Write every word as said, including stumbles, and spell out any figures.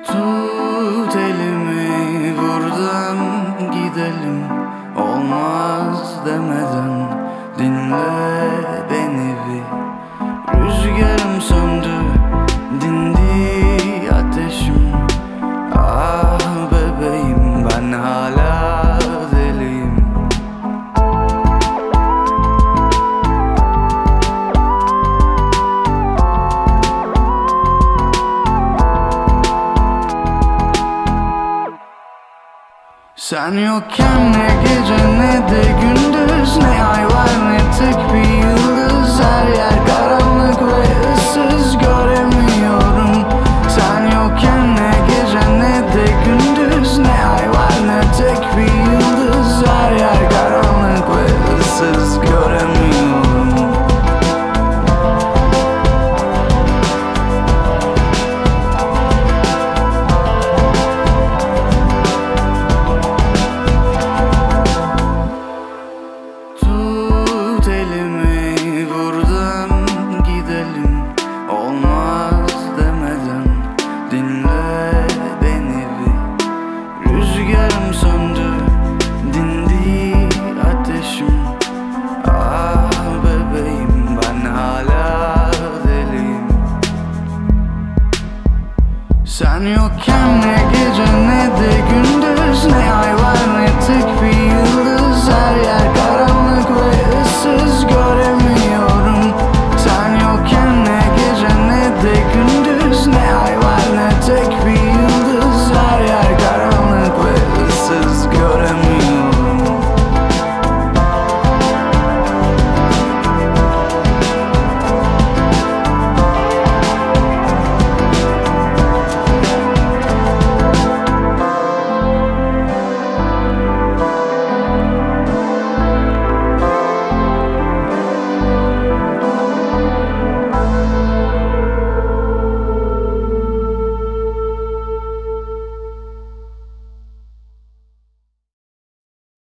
Tut elimi, buradan gidelim. Olmaz demeden dinle beni bir. Rüzgarım söndü, dindi ateşim. Ah bebeğim, ben hala deliyim. Sen yokken ne gece ne de gündüz, ne ay var ne tek bir yıldız. Her yer